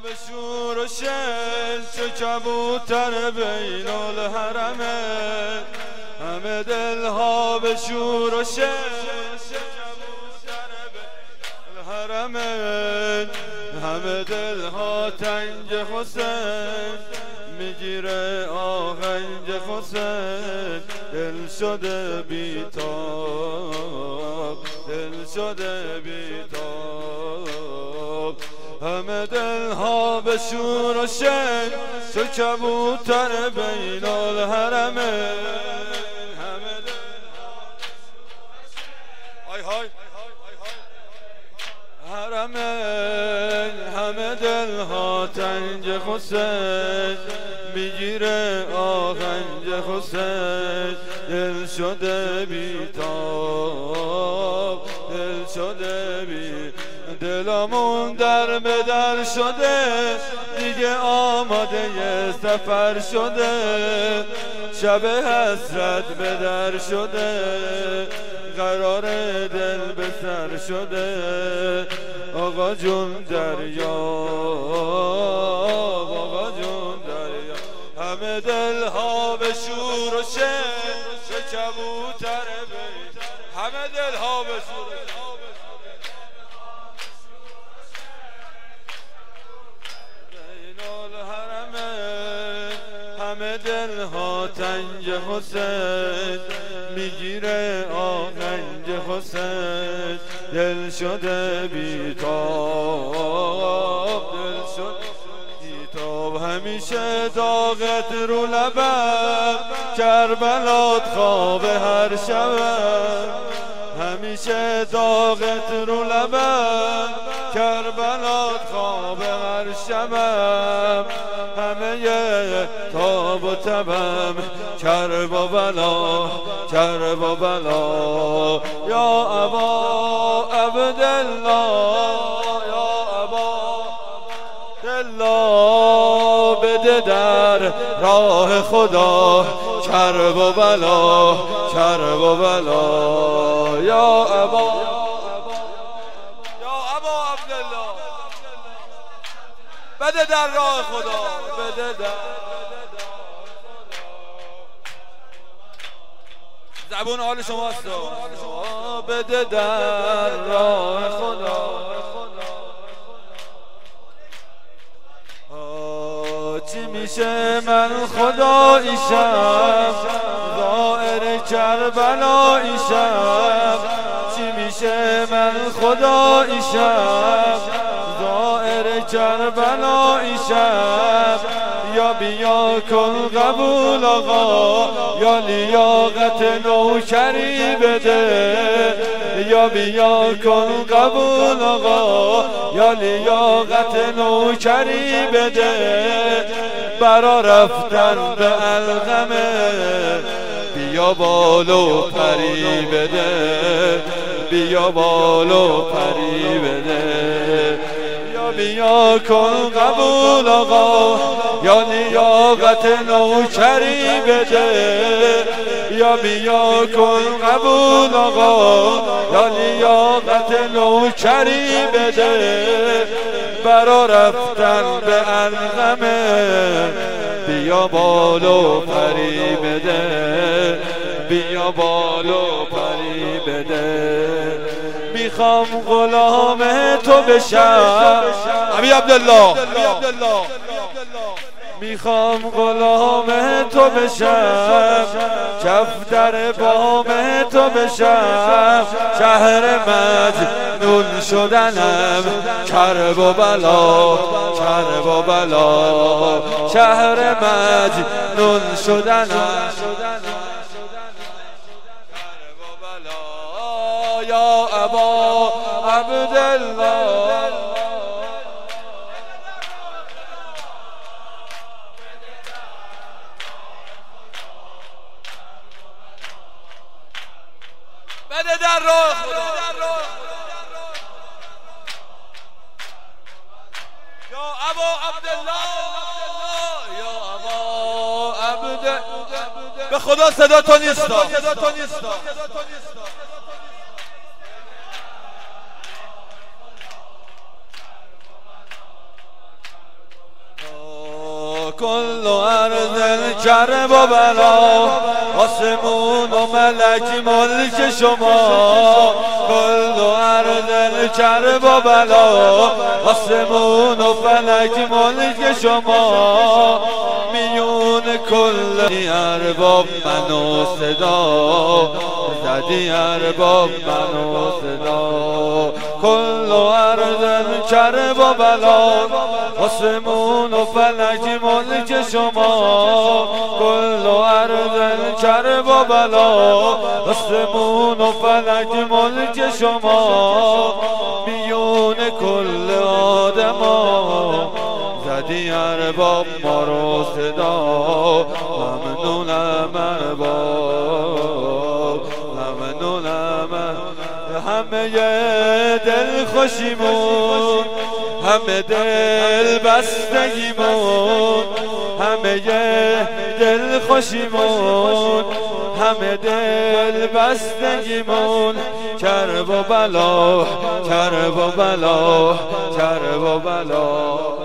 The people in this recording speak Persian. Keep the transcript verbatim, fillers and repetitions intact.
به شور و شل چو کبوتر بین الحرمین، همه دلها به شور و شل الحرمین، همه دلها تنگ حسین میگیره آهنگ حسین، دل شده بیتاب، دل شده بیتاب، همه دلها به شور و شن چو کبوتر بین الحرمین، همه دلها های های حرمین، همه دلها تنگ حسین میگیره آهنگ حسین، دل شده بیتاب، دل شده بی دلمون در به در شده دیگه آماده سفر شده، شب حسرت به در شده قرار دل به سر شده، آقا جون دریا، آقا جون دریا، همه دلها به شور و شن چه کبوتر بین، همه دلها به شور بین الحرمین، همه دلها تنگ حسین میگیره آهنگ حسین، دل شده بیتاب، دل شده بیتاب، همیشه داغت رو لبم کربلات خواب هر شبم، همیشه داغت رو لبم کربلات خواب هر شبم، همه تاب و تبم کرب و بلا، کرب و بلا، یا ابا عبدالله، یا ابا عبدالله، بده در راه خدا کرب و بلا، کرب و بلا، یا ابا، یا ابا عبدالله، بده در راه خدا، بده در زبون حال شماست، بده در راه خدا، چی میشه من خداییشم ظاهر کربلاییشم، چی میشه من خداییشم ظاهر کربلاییشم، یا بیا کن قبول آقا یا لیاقت نوکری بده، یا بیا کن قبول آقا یا لیاقت نوکری بده، برا رفتن به القمه بیا بالو پری بده، بیا بالو پری بده، یا بیا کن قبول آقا یا لیاقت نوکری بده، یا بیا کن قبول آقا یا لیاقت نوکری بده، برا رفتن به القمه بیا بالو پری بده، بیا بالو پری بده، میخوام غلام تو بشم ابی عبدالله، میخوام غلام تو بشم کفتر بام تو بشم، شهر مجنون شدنم کرب و بلا، کرب و بلا، شهر مجنون شدنم کرب و بلا، یا ابا عبدالله، بده در راه خدا، یا ابا عبدالله، یا ابا عبد، به خدا صدا تو نیستا، کل ارض کرب و بلا آسمون و ملک ملک شما کل ارض کرب و بلا آسمون و فلک ملک شما میون کل ارباب من و صدا زدی ارباب من و صدا کل ارض کرب و بلا آسمون و فلک ملک شما کل ارض کرب و بلا آسمون و فلک ملک شما میون کل آدما زدی ارباب ما رو صدا ممنونم ارباب ممنونم همه دل خوشیمون همه دل بستگیمون همه دل خوشیمون همه دل بستگیمون کرب و بلا کرب و بلا کرب و بلا